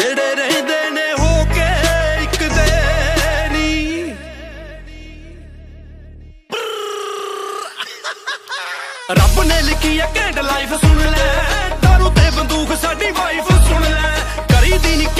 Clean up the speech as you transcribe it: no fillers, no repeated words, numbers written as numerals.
ਨੇੜੇ ਰਹਿੰਦੇ ਨੇ ਹੋ ਕੇ ਇੱਕ ਦੇ ਨੀ। ਰੱਬ ਨੇ ਲਿਖੀ ਆ ਘੈਂਟ ਲਾਈਫ ਸੁਣ ਲੈ, ਦਾਰੂ ਤੇ ਬੰਦੂਕ ਸਾਡੀ ਵਾਈਫ ਸੁਣ ਲੈ। ਕਰੀ ਦੀ ਨੀ